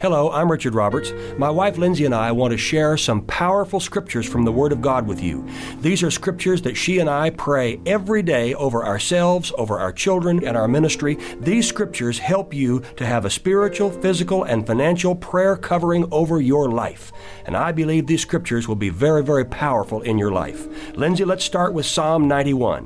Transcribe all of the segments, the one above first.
Hello, I'm Richard Roberts. My wife Lindsay and I want to share some powerful scriptures from the Word of God with you. These are scriptures that she and I pray every day over ourselves, over our children, and our ministry. These scriptures help you to have a spiritual, physical, and financial prayer covering over your life. And I believe these scriptures will be very, very powerful in your life. Lindsay, let's start with Psalm 91.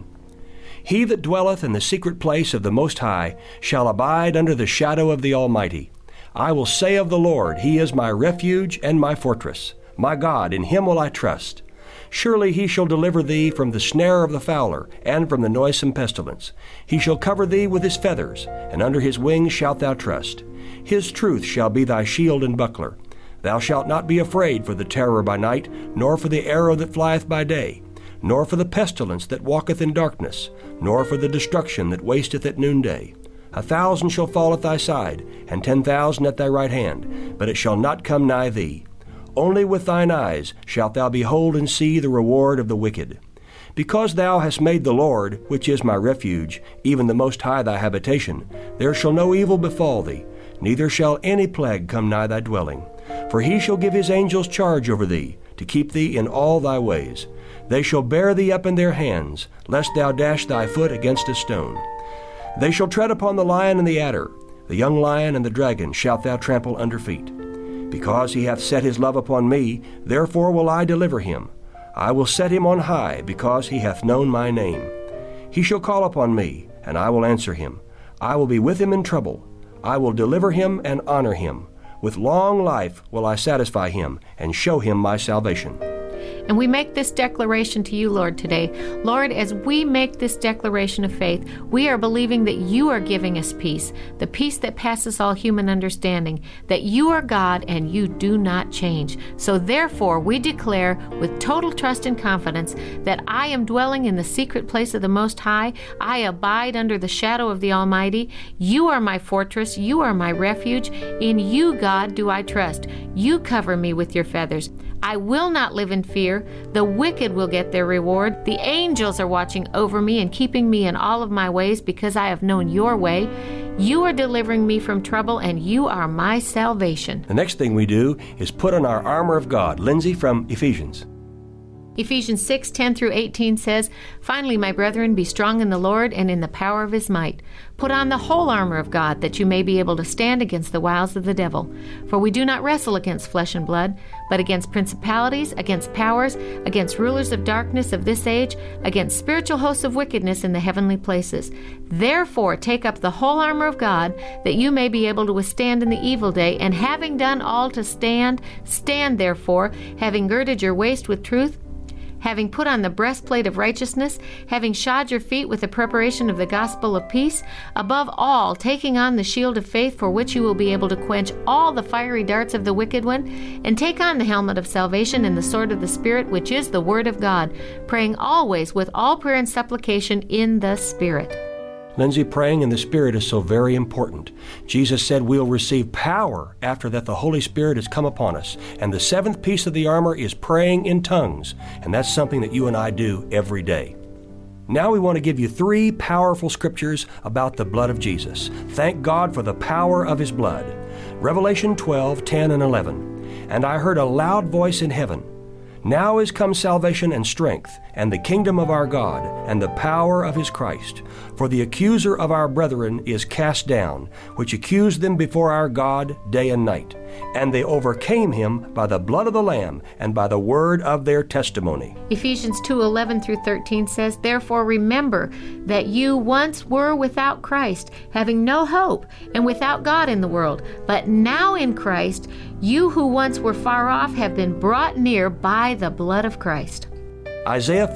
He that dwelleth in the secret place of the Most High shall abide under the shadow of the Almighty. I will say of the Lord, He is my refuge and my fortress. My God, in Him will I trust. Surely He shall deliver thee from the snare of the fowler, and from the noisome pestilence. He shall cover thee with His feathers, and under His wings shalt thou trust. His truth shall be thy shield and buckler. Thou shalt not be afraid for the terror by night, nor for the arrow that flieth by day, nor for the pestilence that walketh in darkness, nor for the destruction that wasteth at noonday. 1,000 shall fall at thy side, and 10,000 at thy right hand, but it shall not come nigh thee. Only with thine eyes shalt thou behold and see the reward of the wicked. Because thou hast made the Lord, which is my refuge, even the Most High thy habitation, there shall no evil befall thee, neither shall any plague come nigh thy dwelling. For He shall give His angels charge over thee, to keep thee in all thy ways. They shall bear thee up in their hands, lest thou dash thy foot against a stone. They shall tread upon the lion and the adder, the young lion and the dragon shalt thou trample under feet. Because he hath set his love upon me, therefore will I deliver him. I will set him on high, because he hath known my name. He shall call upon me, and I will answer him. I will be with him in trouble. I will deliver him and honor him. With long life will I satisfy him, and show him my salvation. And we make this declaration to you, Lord, today. Lord, as we make this declaration of faith, we are believing that you are giving us peace, the peace that passes all human understanding, that you are God and you do not change. So therefore, we declare with total trust and confidence that I am dwelling in the secret place of the Most High. I abide under the shadow of the Almighty. You are my fortress. You are my refuge. In you, God, do I trust. You cover me with your feathers. I will not live in fear. The wicked will get their reward. The angels are watching over me and keeping me in all of my ways because I have known your way. You are delivering me from trouble, and you are my salvation. The next thing we do is put on our armor of God. Lindsay, from Ephesians. Ephesians 6:10-18 says, Finally, my brethren, be strong in the Lord and in the power of His might. Put on the whole armor of God, that you may be able to stand against the wiles of the devil. For we do not wrestle against flesh and blood, but against principalities, against powers, against rulers of darkness of this age, against spiritual hosts of wickedness in the heavenly places. Therefore, take up the whole armor of God, that you may be able to withstand in the evil day, and having done all to stand, stand therefore, having girded your waist with truth, having put on the breastplate of righteousness, having shod your feet with the preparation of the gospel of peace, above all, taking on the shield of faith, for which you will be able to quench all the fiery darts of the wicked one, and take on the helmet of salvation and the sword of the Spirit, which is the word of God, praying always with all prayer and supplication in the Spirit. Lindsay, praying in the Spirit is so very important. Jesus said we'll receive power after that the Holy Spirit has come upon us. And the seventh piece of the armor is praying in tongues. And that's something that you and I do every day. Now we want to give you 3 powerful scriptures about the blood of Jesus. Thank God for the power of His blood. Revelation 12:10 and 11. And I heard a loud voice in heaven. Now is come salvation and strength, and the kingdom of our God, and the power of His Christ. For the accuser of our brethren is cast down, which accused them before our God day and night. And they overcame him by the blood of the Lamb, and by the word of their testimony. Ephesians 2:11-13 says, Therefore remember that you once were without Christ, having no hope, and without God in the world. But now in Christ, you who once were far off have been brought near by the blood of Christ. Isaiah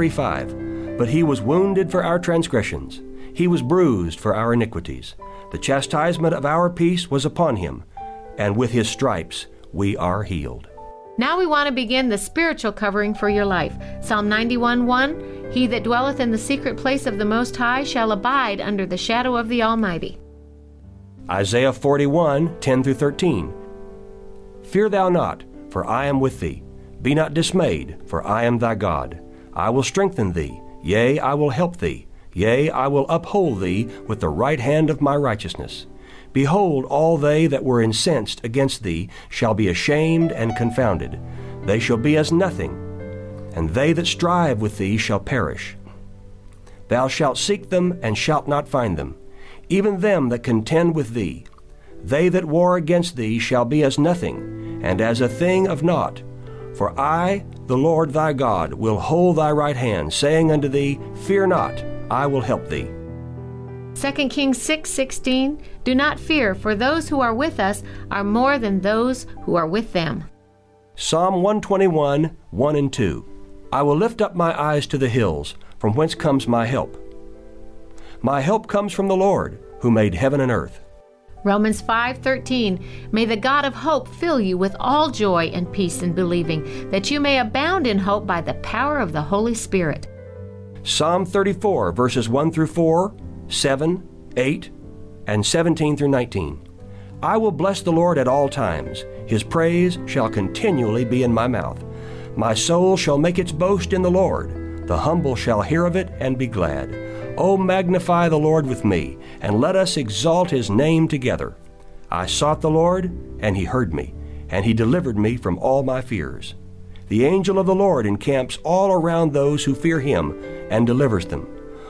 53:5. But He was wounded for our transgressions. He was bruised for our iniquities. The chastisement of our peace was upon Him, and with His stripes we are healed. Now we want to begin the spiritual covering for your life. Psalm 91:1, He that dwelleth in the secret place of the Most High shall abide under the shadow of the Almighty. Isaiah 41:10-13. Fear thou not, for I am with thee. Be not dismayed, for I am thy God. I will strengthen thee, yea, I will help thee. Yea, I will uphold thee with the right hand of my righteousness. Behold, all they that were incensed against thee shall be ashamed and confounded. They shall be as nothing, and they that strive with thee shall perish. Thou shalt seek them, and shalt not find them, even them that contend with thee. They that war against thee shall be as nothing, and as a thing of naught. For I, the Lord thy God, will hold thy right hand, saying unto thee, Fear not, I will help thee. 2 Kings 6:16, Do not fear, for those who are with us are more than those who are with them. Psalm 121, 1 and 2. I will lift up my eyes to the hills, from whence comes my help. My help comes from the Lord, who made heaven and earth. Romans 5:13, May the God of hope fill you with all joy and peace in believing, that you may abound in hope by the power of the Holy Spirit. Psalm 34, verses 1 through 4, 7, 8, and 17 through 19. I will bless the Lord at all times. His praise shall continually be in my mouth. My soul shall make its boast in the Lord. The humble shall hear of it and be glad. O magnify the Lord with me, and let us exalt his name together. I sought the Lord, and he heard me, and he delivered me from all my fears. The angel of the Lord encamps all around those who fear him, and delivers them.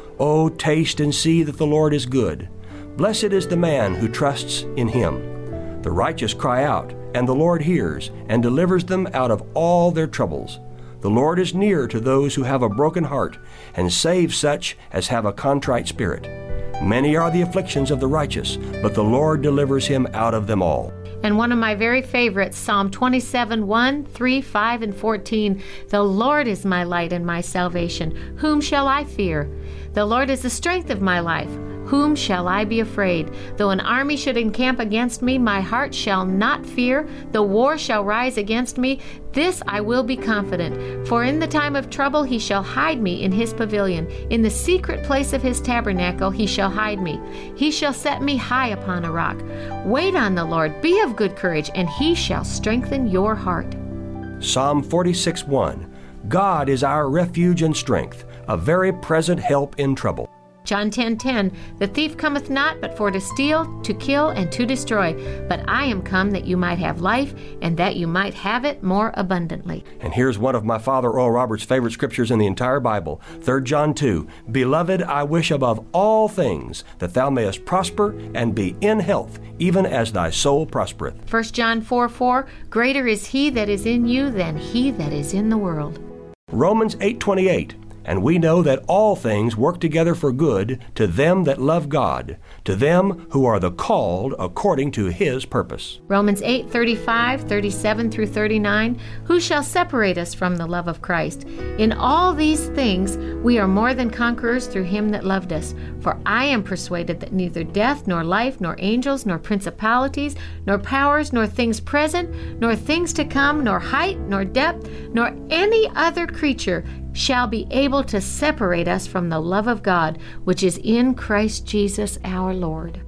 O taste and see that the Lord is good. Blessed is the man who trusts in him. The righteous cry out, and the Lord hears, and delivers them out of all their troubles. The Lord is near to those who have a broken heart, and saves such as have a contrite spirit. Many are the afflictions of the righteous, but the Lord delivers him out of them all. And one of my very favorites, Psalm 27, 1, 3, 5, and 14. The Lord is my light and my salvation. Whom shall I fear? The Lord is the strength of my life. Whom shall I be afraid? Though an army should encamp against me, my heart shall not fear. Though war shall rise against me, this I will be confident. For in the time of trouble he shall hide me in his pavilion. In the secret place of his tabernacle he shall hide me. He shall set me high upon a rock. Wait on the Lord, be of good courage, and he shall strengthen your heart. Psalm 46, 1. God is our refuge and strength, a very present help in trouble. John 10:10, The thief cometh not but for to steal, to kill, and to destroy. But I am come that you might have life, and that you might have it more abundantly. And here's one of my father Oral Roberts' favorite scriptures in the entire Bible, 3 John 2. Beloved, I wish above all things that thou mayest prosper and be in health, even as thy soul prospereth. 1 John 4:4, Greater is he that is in you than he that is in the world. Romans 8:28. And we know that all things work together for good to them that love God, to them who are the called according to his purpose. Romans 8:35, 37 through 39, Who shall separate us from the love of Christ? In all these things we are more than conquerors through him that loved us. For I am persuaded that neither death, nor life, nor angels, nor principalities, nor powers, nor things present, nor things to come, nor height, nor depth, nor any other creature shall be able to separate us from the love of God, which is in Christ Jesus our Lord.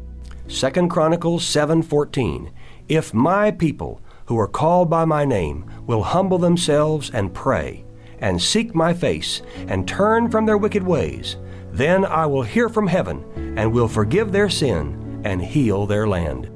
2 Chronicles 7:14. If my people, who are called by my name, will humble themselves and pray, and seek my face, and turn from their wicked ways, then I will hear from heaven, and will forgive their sin, and heal their land.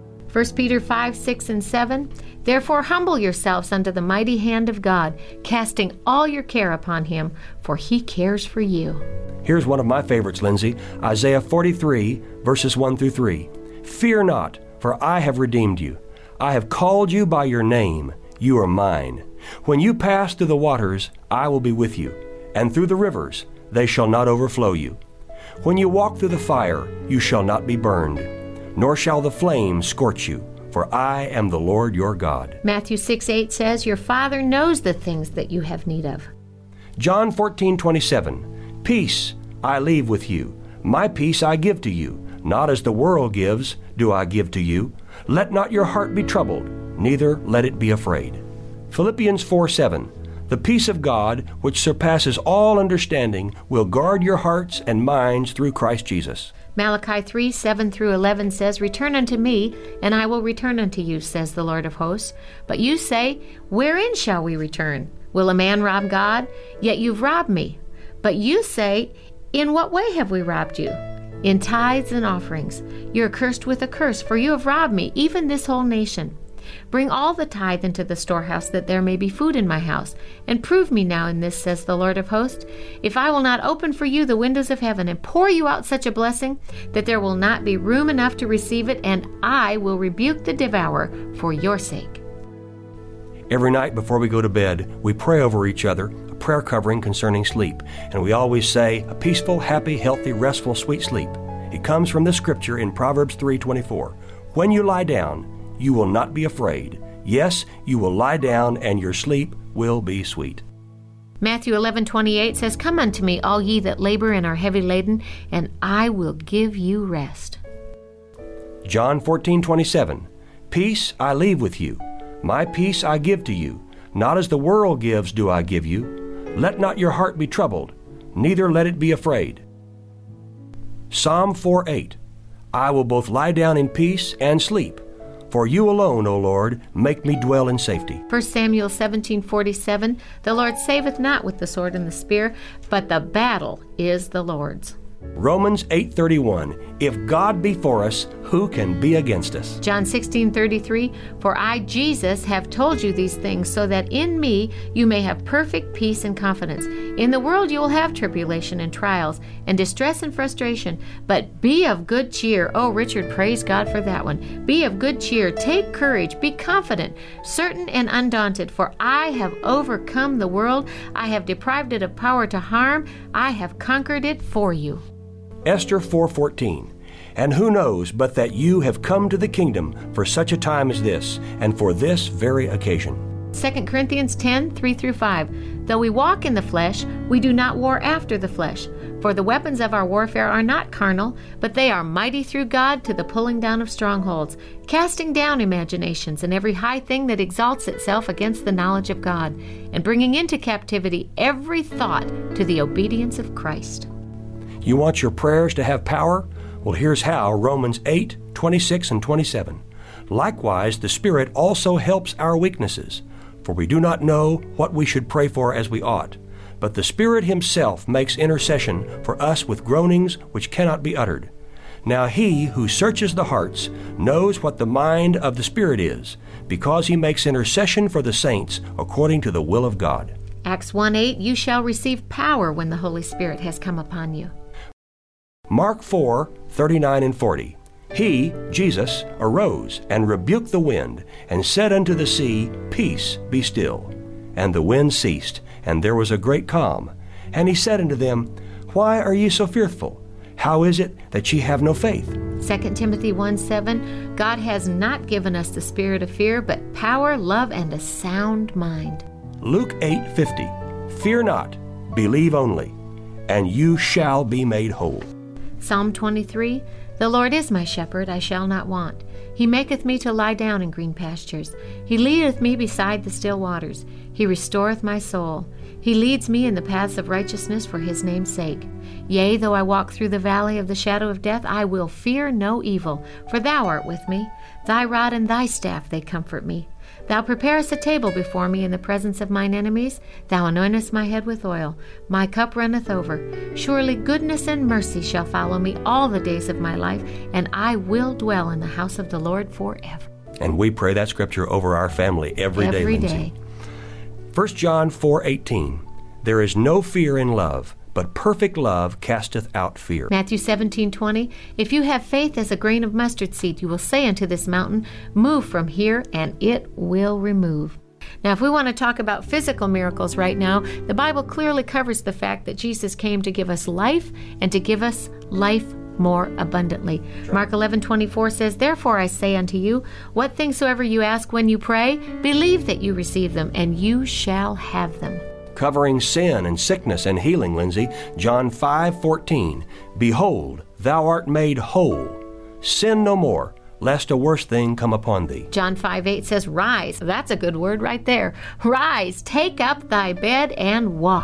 1 Peter 5, 6, and 7, Therefore humble yourselves under the mighty hand of God, casting all your care upon him, for he cares for you. Here's one of my favorites, Lindsay, Isaiah 43, verses 1 through 3. Fear not, for I have redeemed you. I have called you by your name. You are mine. When you pass through the waters, I will be with you, and through the rivers, they shall not overflow you. When you walk through the fire, you shall not be burned, nor shall the flame scorch you, for I am the Lord your God. Matthew 6:8 says, Your Father knows the things that you have need of. John 14:27, Peace I leave with you, my peace I give to you, not as the world gives, do I give to you. Let not your heart be troubled, neither let it be afraid. Philippians 4:7, The peace of God, which surpasses all understanding, will guard your hearts and minds through Christ Jesus. Malachi 3, 7 through 11 says, Return unto me, and I will return unto you, says the Lord of hosts. But you say, Wherein shall we return? Will a man rob God? Yet you've robbed me. But you say, In what way have we robbed you? in tithes and offerings. You are cursed with a curse, for you have robbed me, even this whole nation. Bring all the tithe into the storehouse, that there may be food in my house. And prove me now in this, says the Lord of hosts, if I will not open for you the windows of heaven and pour you out such a blessing that there will not be room enough to receive it, and I will rebuke the devourer for your sake. Every night before we go to bed, we pray over each other, a prayer covering concerning sleep. And we always say, a peaceful, happy, healthy, restful, sweet sleep. It comes from the scripture in Proverbs 3:24. When you lie down, you will not be afraid. Yes, you will lie down, and your sleep will be sweet. Matthew 11:28 says, Come unto me, all ye that labor and are heavy laden, and I will give you rest. John 14:27. Peace I leave with you. My peace I give to you. Not as the world gives do I give you. Let not your heart be troubled, neither let it be afraid. Psalm 4:8. I will both lie down in peace and sleep. For you alone, O Lord, make me dwell in safety. 1 Samuel 17:47, The Lord saveth not with the sword and the spear, but the battle is the Lord's. Romans 8:31. If God be for us, who can be against us? John 16:33, For I, Jesus, have told you these things, so that in me you may have perfect peace and confidence. In the world you will have tribulation and trials, and distress and frustration, but be of good cheer. Oh, Richard, praise God for that one. Be of good cheer, take courage, be confident, certain and undaunted, for I have overcome the world. I have deprived it of power to harm. I have conquered it for you. Esther 4:14. And who knows but that you have come to the kingdom for such a time as this, and for this very occasion. 2 Corinthians 10:3-5. Though we walk in the flesh, we do not war after the flesh. For the weapons of our warfare are not carnal, but they are mighty through God to the pulling down of strongholds, casting down imaginations and every high thing that exalts itself against the knowledge of God, and bringing into captivity every thought to the obedience of Christ. You want your prayers to have power? Well, here's how. Romans 8:26 and 27. Likewise, the Spirit also helps our weaknesses, for we do not know what we should pray for as we ought. But the Spirit Himself makes intercession for us with groanings which cannot be uttered. Now He who searches the hearts knows what the mind of the Spirit is, because He makes intercession for the saints according to the will of God. Acts 1:8, You shall receive power when the Holy Spirit has come upon you. Mark 4:39 and 40. He, Jesus, arose and rebuked the wind, and said unto the sea, Peace, be still. And the wind ceased, and there was a great calm. And He said unto them, Why are ye so fearful? How is it that ye have no faith? 2 Timothy 1:7, God has not given us the spirit of fear, but power, love, and a sound mind. Luke 8:50. Fear not, believe only, and you shall be made whole. Psalm 23, The Lord is my shepherd, I shall not want. He maketh me to lie down in green pastures. He leadeth me beside the still waters. He restoreth my soul. He leads me in the paths of righteousness for His name's sake. Yea, though I walk through the valley of the shadow of death, I will fear no evil, for Thou art with me. Thy rod and Thy staff, they comfort me. Thou preparest a table before me in the presence of mine enemies. Thou anointest my head with oil. My cup runneth over. Surely goodness and mercy shall follow me all the days of my life, and I will dwell in the house of the Lord forever. And we pray that scripture over our family every day, Lindsay. 1 John 4:18. There is no fear in love, but perfect love casteth out fear. Matthew 17:20, If you have faith as a grain of mustard seed, you will say unto this mountain, Move from here, and it will remove. Now, if we want to talk about physical miracles right now, the Bible clearly covers the fact that Jesus came to give us life and to give us life more abundantly. Sure. Mark 11:24 says, Therefore I say unto you, what things soever you ask when you pray, believe that you receive them, and you shall have them. Covering sin and sickness and healing, Lindsay, John 5:14. Behold, thou art made whole. Sin no more, lest a worse thing come upon thee. John 5:8 says, Rise. That's a good word right there. Rise, take up thy bed and walk.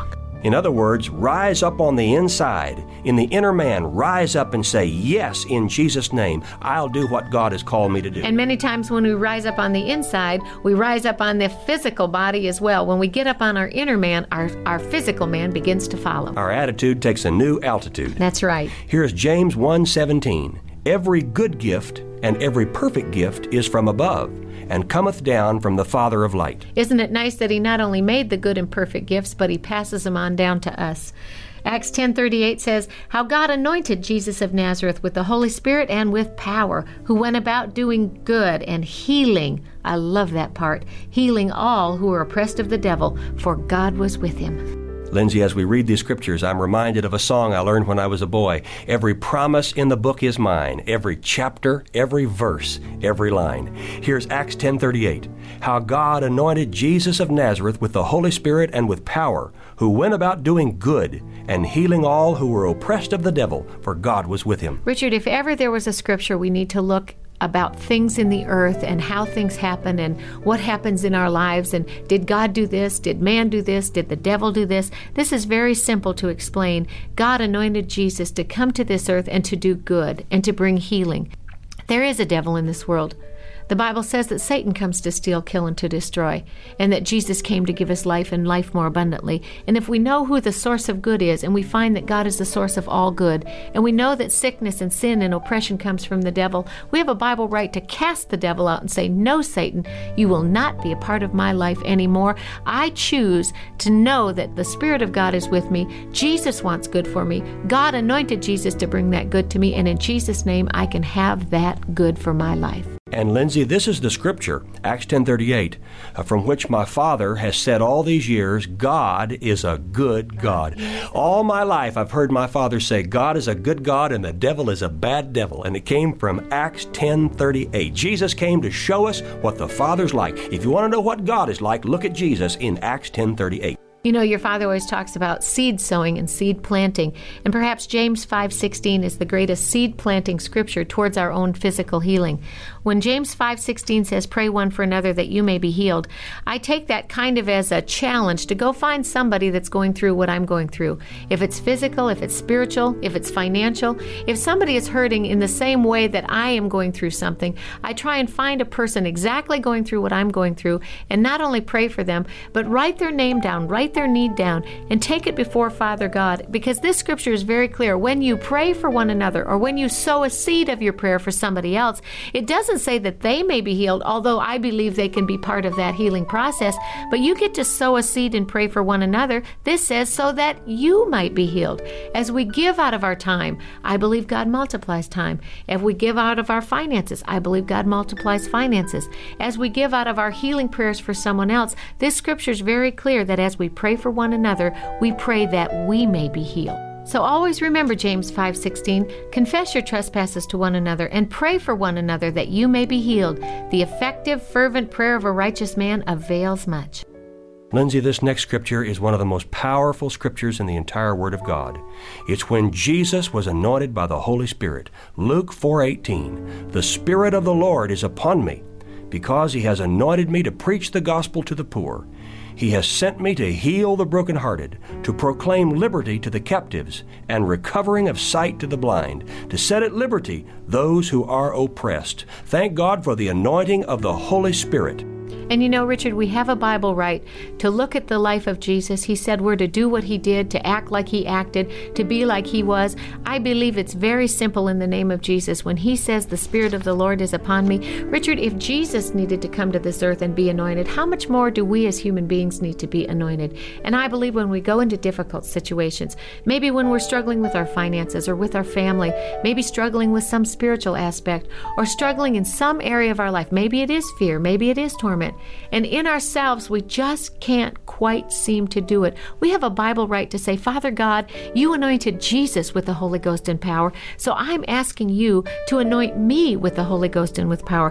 In other words, rise up on the inside. In the inner man, rise up and say, yes, in Jesus' name, I'll do what God has called me to do. And many times when we rise up on the inside, we rise up on the physical body as well. When we get up on our inner man, our physical man begins to follow. Our attitude takes a new altitude. That's right. Here's James 1:17. Every good gift and every perfect gift is from above, and cometh down from the Father of light. Isn't it nice that he not only made the good and perfect gifts, but he passes them on down to us? Acts 10:38 says, how God anointed Jesus of Nazareth with the Holy Spirit and with power, who went about doing good and healing. I love that part. Healing all who were oppressed of the devil, for God was with him. Lindsay, as we read these scriptures, I'm reminded of a song I learned when I was a boy. Every promise in the book is mine, every chapter, every verse, every line. Here's Acts 10:38. How God anointed Jesus of Nazareth with the Holy Spirit and with power, who went about doing good and healing all who were oppressed of the devil, for God was with him. Richard, if ever there was a scripture we need to look about things in the earth and how things happen and what happens in our lives, and did God do this? Did man do this? Did the devil do this? This is very simple to explain. God anointed Jesus to come to this earth and to do good and to bring healing. There is a devil in this world. The Bible says that Satan comes to steal, kill, and to destroy, and that Jesus came to give us life and life more abundantly. And if we know who the source of good is, and we find that God is the source of all good, and we know that sickness and sin and oppression comes from the devil, we have a Bible right to cast the devil out and say, no, Satan, you will not be a part of my life anymore. I choose to know that the Spirit of God is with me. Jesus wants good for me. God anointed Jesus to bring that good to me, and in Jesus' name, I can have that good for my life. And Lindsay, this is the scripture, Acts 10:38, from which my father has said all these years, God is a good God. All my life I've heard my father say, God is a good God and the devil is a bad devil. And it came from Acts 10:38. Jesus came to show us what the Father's like. If you want to know what God is like, look at Jesus in Acts 10:38. You know, your father always talks about seed sowing and seed planting, and perhaps James 5:16 is the greatest seed planting scripture towards our own physical healing. When James 5:16 says, pray one for another that you may be healed, I take that kind of as a challenge to go find somebody that's going through what I'm going through. If it's physical, if it's spiritual, if it's financial, if somebody is hurting in the same way that I am going through something, I try and find a person exactly going through what I'm going through, and not only pray for them, but write their name down, write their need down, and take it before Father God, because this scripture is very clear. When you pray for one another, or when you sow a seed of your prayer for somebody else, it doesn't say that they may be healed, although I believe they can be part of that healing process, but you get to sow a seed and pray for one another. This says so that you might be healed. As we give out of our time, I believe God multiplies time. If we give out of our finances, I believe God multiplies finances. As we give out of our healing prayers for someone else, this scripture is very clear that as we pray for one another, we pray that we may be healed. So always remember James 5:16, confess your trespasses to one another and pray for one another that you may be healed. The effective, fervent prayer of a righteous man avails much. Lindsay, this next scripture is one of the most powerful scriptures in the entire Word of God. It's when Jesus was anointed by the Holy Spirit. Luke 4:18, the Spirit of the Lord is upon me, because He has anointed me to preach the gospel to the poor. He has sent me to heal the brokenhearted, to proclaim liberty to the captives, and recovering of sight to the blind, to set at liberty those who are oppressed. Thank God for the anointing of the Holy Spirit. And you know, Richard, we have a Bible right to look at the life of Jesus. He said we're to do what He did, to act like He acted, to be like He was. I believe it's very simple in the name of Jesus. When He says the Spirit of the Lord is upon me, Richard, if Jesus needed to come to this earth and be anointed, how much more do we as human beings need to be anointed? And I believe when we go into difficult situations, maybe when we're struggling with our finances or with our family, maybe struggling with some spiritual aspect, or struggling in some area of our life, maybe it is fear, maybe it is torment, and in ourselves we just can't quite seem to do it. We have a Bible right to say, Father God, you anointed Jesus with the Holy Ghost and power, so I'm asking you to anoint me with the Holy Ghost and with power.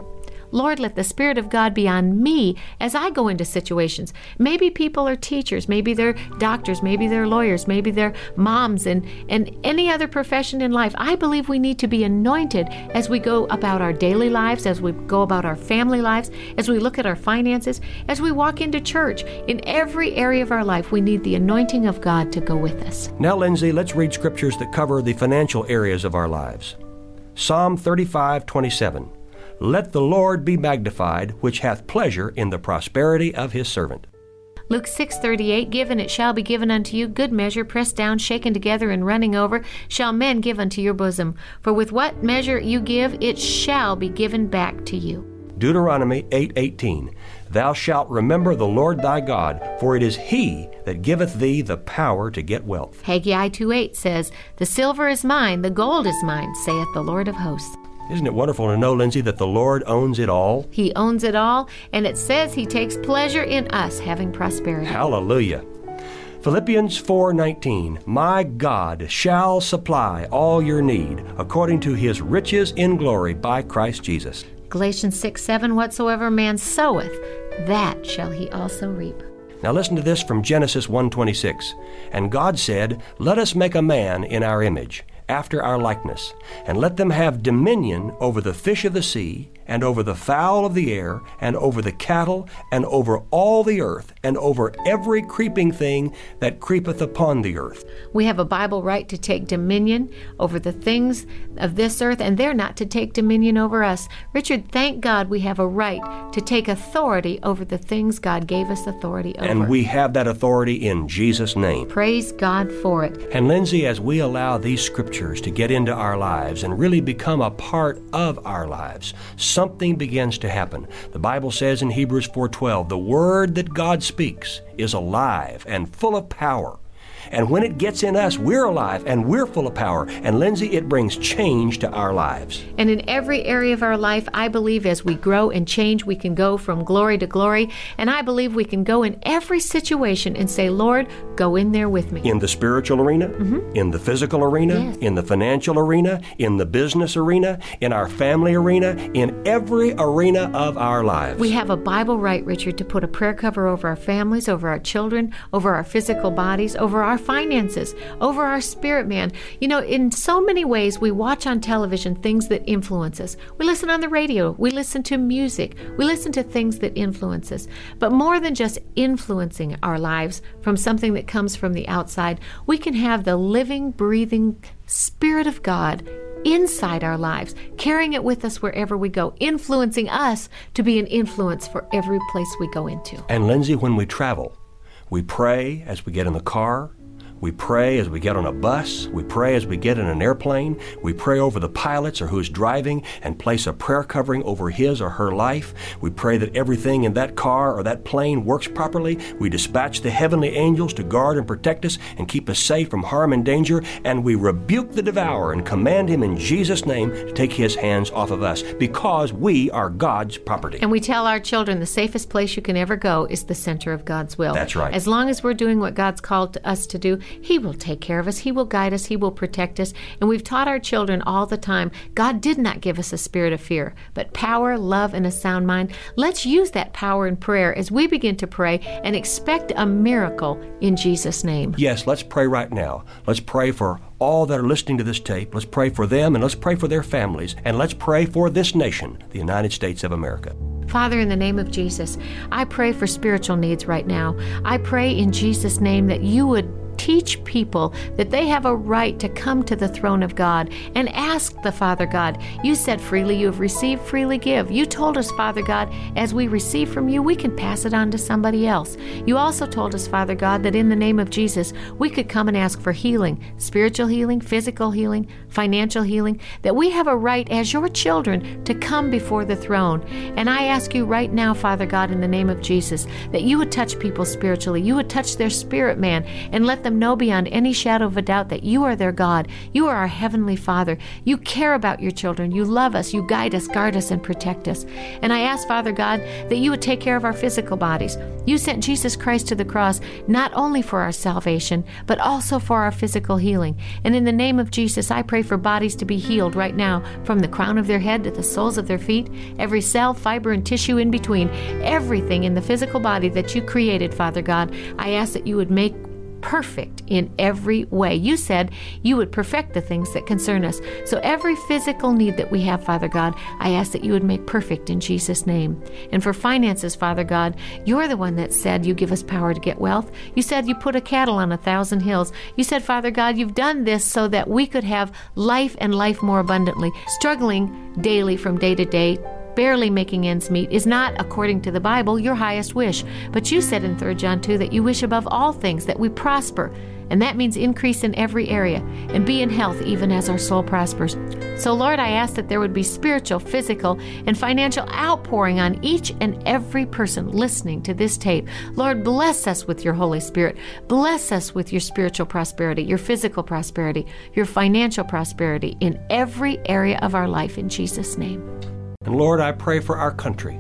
Lord, let the Spirit of God be on me as I go into situations. Maybe people are teachers, maybe they're doctors, maybe they're lawyers, maybe they're moms, and any other profession in life. I believe we need to be anointed as we go about our daily lives, as we go about our family lives, as we look at our finances, as we walk into church. In every area of our life, we need the anointing of God to go with us. Now, Lindsay, let's read scriptures that cover the financial areas of our lives. Psalm 35:27. Let the Lord be magnified, which hath pleasure in the prosperity of his servant. Luke 6:38, Give, and it shall be given unto you, good measure, pressed down, shaken together, and running over, shall men give unto your bosom. For with what measure you give, it shall be given back to you. Deuteronomy 8:18. Thou shalt remember the Lord thy God, for it is he that giveth thee the power to get wealth. Haggai 2:8 says, The silver is mine, the gold is mine, saith the Lord of hosts. Isn't it wonderful to know, Lindsay, that the Lord owns it all? He owns it all, and it says he takes pleasure in us having prosperity. Hallelujah. Philippians 4:19, My God shall supply all your need according to his riches in glory by Christ Jesus. Galatians 6:7, Whatsoever man soweth, that shall he also reap. Now listen to this from Genesis 1:26. And God said, Let us make a man in our image, after our likeness, and let them have dominion over the fish of the sea, and over the fowl of the air, and over the cattle, and over all the earth, and over every creeping thing that creepeth upon the earth. We have a Bible right to take dominion over the things of this earth, and they're not to take dominion over us. Richard, thank God we have a right to take authority over the things God gave us authority over. And we have that authority in Jesus' name. Praise God for it. And Lindsay, as we allow these scriptures to get into our lives and really become a part of our lives, something begins to happen. The Bible says in Hebrews 4:12, the word that God speaks is alive and full of power. And when it gets in us, we're alive and we're full of power. And Lindsay, it brings change to our lives. And in every area of our life, I believe as we grow and change, we can go from glory to glory. And I believe we can go in every situation and say, Lord, go in there with me. In the spiritual arena, in the physical arena, Yes. in the financial arena, in the business arena, in our family arena, in every arena of our lives. We have a Bible right, Richard, to put a prayer cover over our families, over our children, over our physical bodies, over our finances, over our spirit man. You know, in so many ways, we watch on television things that influence us. We listen on the radio. We listen to music. We listen to things that influence us. But more than just influencing our lives from something that comes from the outside, we can have the living, breathing Spirit of God inside our lives, carrying it with us wherever we go, influencing us to be an influence for every place we go into. And Lindsay, when we travel, we pray as we get in the car. We pray as we get on a bus. We pray as we get in an airplane. We pray over the pilots or who's driving and place a prayer covering over his or her life. We pray that everything in that car or that plane works properly. We dispatch the heavenly angels to guard and protect us and keep us safe from harm and danger. And we rebuke the devourer and command him in Jesus' name to take his hands off of us because we are God's property. And we tell our children the safest place you can ever go is the center of God's will. That's right. As long as we're doing what God's called us to do, He will take care of us. He will guide us. He will protect us. And we've taught our children all the time, God did not give us a spirit of fear, but power, love, and a sound mind. Let's use that power in prayer as we begin to pray and expect a miracle in Jesus' name. Yes, let's pray right now. Let's pray for all that are listening to this tape. Let's pray for them and let's pray for their families. And let's pray for this nation, the United States of America. Father, in the name of Jesus, I pray for spiritual needs right now. I pray in Jesus' name that you would teach people that they have a right to come to the throne of God and ask the Father God. You said freely you have received, freely give. You told us, Father God, as we receive from you, we can pass it on to somebody else. You also told us, Father God, that in the name of Jesus, we could come and ask for healing, spiritual healing, physical healing, financial healing, that we have a right as your children to come before the throne. And I ask you right now, Father God, in the name of Jesus, that you would touch people spiritually. You would touch their spirit man and let them know beyond any shadow of a doubt that you are their God. You are our Heavenly Father. You care about your children. You love us. You guide us, guard us, and protect us. And I ask, Father God, that you would take care of our physical bodies. You sent Jesus Christ to the cross not only for our salvation, but also for our physical healing. And in the name of Jesus, I pray for bodies to be healed right now, from the crown of their head to the soles of their feet, every cell, fiber, and tissue in between, everything in the physical body that you created, Father God. I ask that you would make perfect in every way. You said you would perfect the things that concern us. So every physical need that we have, Father God, I ask that you would make perfect in Jesus' name. And for finances, Father God, you're the one that said you give us power to get wealth. You said you put a cattle on 1,000 hills. You said, Father God, you've done this so that we could have life and life more abundantly. Struggling daily from day to day, barely making ends meet, is not, according to the Bible, your highest wish. But you said in 3 John 2 that you wish above all things that we prosper, and that means increase in every area, and be in health even as our soul prospers. So, Lord, I ask that there would be spiritual, physical, and financial outpouring on each and every person listening to this tape. Lord, bless us with your Holy Spirit. Bless us with your spiritual prosperity, your physical prosperity, your financial prosperity in every area of our life, in Jesus' name. And Lord, I pray for our country.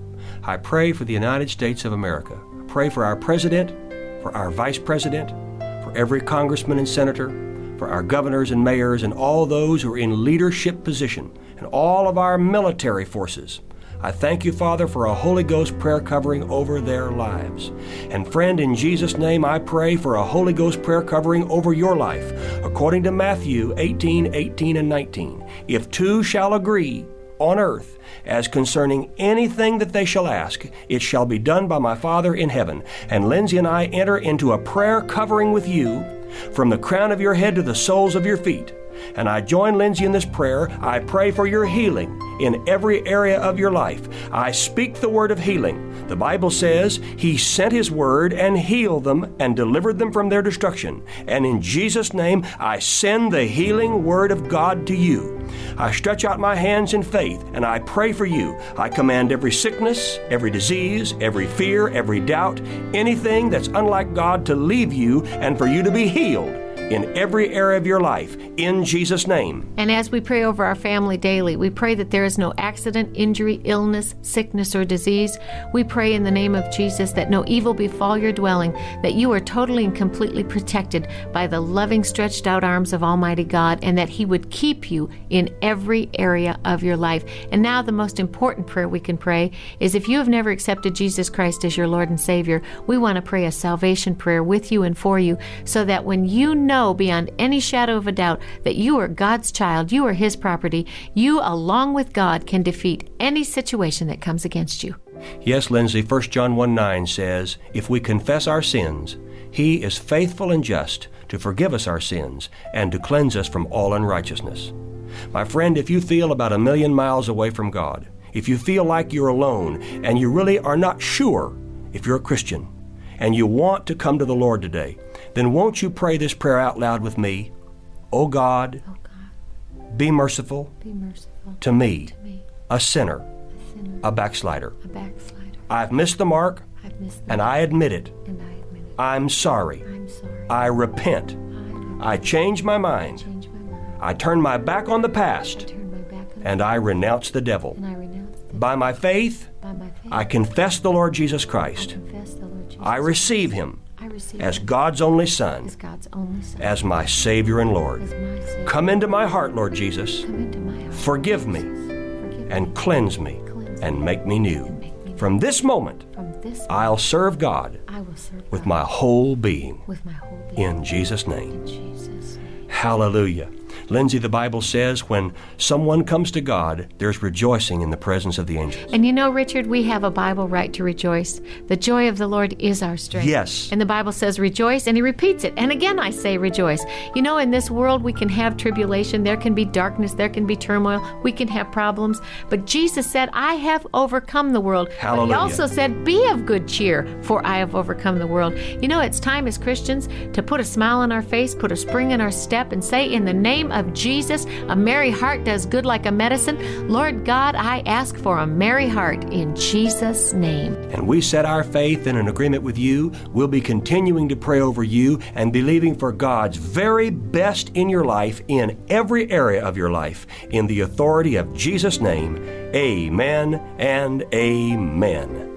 I pray for the United States of America. I pray for our president, for our vice president, for every congressman and senator, for our governors and mayors, and all those who are in leadership position, and all of our military forces. I thank you, Father, for a Holy Ghost prayer covering over their lives. And friend, in Jesus' name, I pray for a Holy Ghost prayer covering over your life. According to Matthew 18:18 and 19, if two shall agree on earth as concerning anything that they shall ask, it shall be done by my Father in heaven. And Lindsay and I enter into a prayer covering with you from the crown of your head to the soles of your feet. And I join Lindsay in this prayer. I pray for your healing in every area of your life. I speak the word of healing. The Bible says He sent His word and healed them and delivered them from their destruction. And in Jesus' name, I send the healing word of God to you. I stretch out my hands in faith and I pray for you. I command every sickness, every disease, every fear, every doubt, anything that's unlike God to leave you and for you to be healed in every area of your life, in Jesus' name. And as we pray over our family daily, we pray that there is no accident, injury, illness, sickness, or disease. We pray in the name of Jesus that no evil befall your dwelling, that you are totally and completely protected by the loving, stretched out arms of Almighty God, and that He would keep you in every area of your life. And now the most important prayer we can pray is, if you have never accepted Jesus Christ as your Lord and Savior, we want to pray a salvation prayer with you and for you, so that when you know beyond any shadow of a doubt that you are God's child, you are His property, you, along with God, can defeat any situation that comes against you. Yes, Lindsay, 1 John 1:9 says, if we confess our sins, He is faithful and just to forgive us our sins and to cleanse us from all unrighteousness. My friend, if you feel about 1,000,000 miles away from God, if you feel like you're alone and you really are not sure if you're a Christian, and you want to come to the Lord today, then won't you pray this prayer out loud with me? Oh God, be merciful, to me, a sinner, a backslider. I've missed the mark, and I admit it. I'm sorry. I repent. I change my mind. I turn my back on the past, and I renounce the devil. By my faith, I confess the Lord Jesus Christ. I receive Him as God's only Son, as my Savior and Lord. Come into my heart, Lord Jesus. Forgive me and cleanse me and make me new. From this moment, I'll serve God with my whole being. In Jesus' name. Hallelujah. Lindsay, the Bible says when someone comes to God, there's rejoicing in the presence of the angels. And you know, Richard, we have a Bible right to rejoice. The joy of the Lord is our strength. Yes. And the Bible says rejoice, and He repeats it. And again, I say rejoice. You know, in this world, we can have tribulation. There can be darkness. There can be turmoil. We can have problems. But Jesus said, I have overcome the world. Hallelujah. But He also said, be of good cheer, for I have overcome the world. You know, it's time as Christians to put a smile on our face, put a spring in our step, and say, in the name of Jesus. A merry heart does good like a medicine. Lord God, I ask for a merry heart in Jesus' name. And we set our faith in an agreement with you. We'll be continuing to pray over you and believing for God's very best in your life, in every area of your life. In the authority of Jesus' name, amen and amen.